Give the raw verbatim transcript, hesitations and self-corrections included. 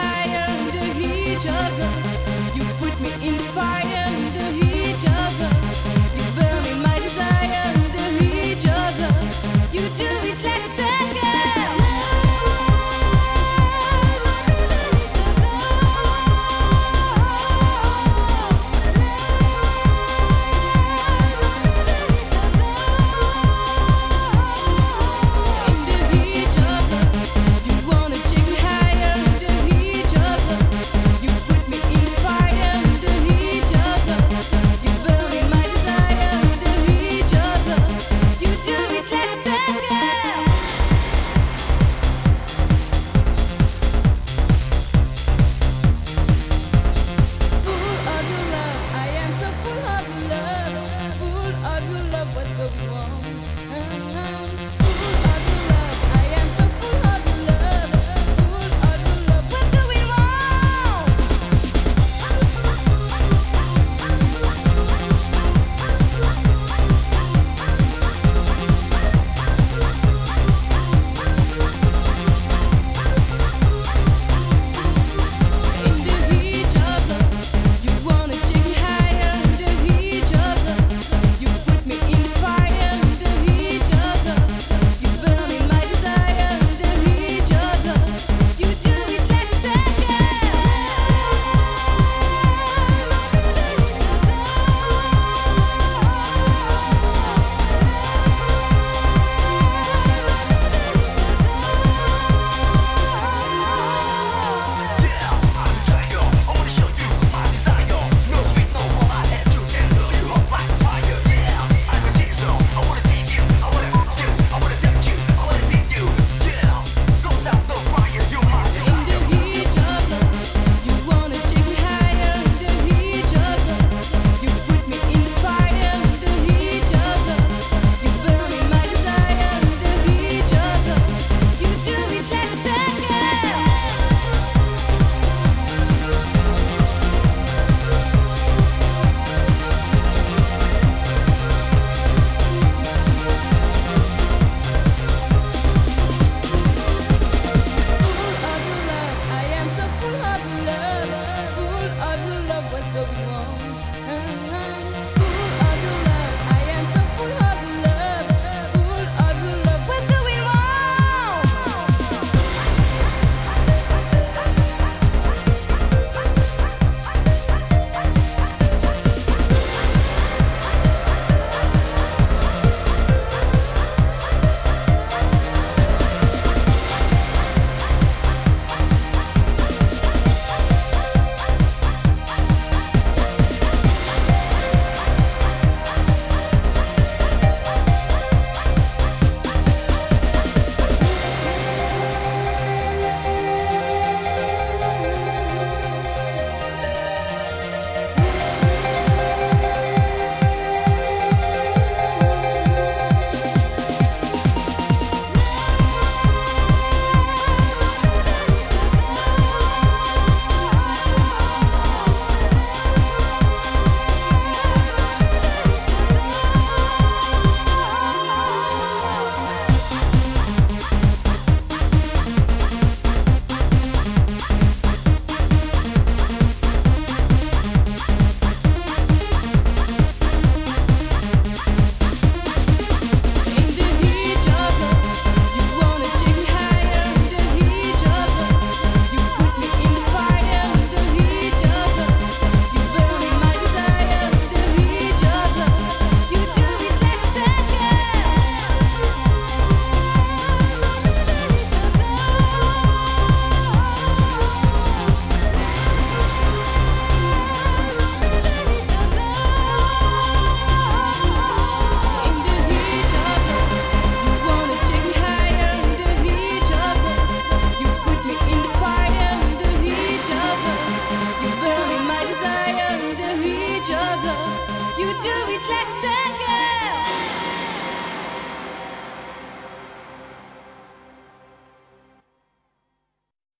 higher in the heat of love. You put me in the fire in the heat of love. You burn in my desire in the heat of love. You do it like a tango. What's going on? Full of your love, I am so full of your love. Full of your love, what's going on? In the heat of love, you wanna take me higher. In the heat of love, you put me in the fire. In the heat of love, you burn in my desire. In the heat of love, you do it like a tango. In the heat of love, you wanna take me higher. In the heat of love, you put me in the fire. In the heat of love, you burn in my desire. In the heat of love, you do it like a tango. Full of your love, I am so full of your love. Full of your love, what's going on?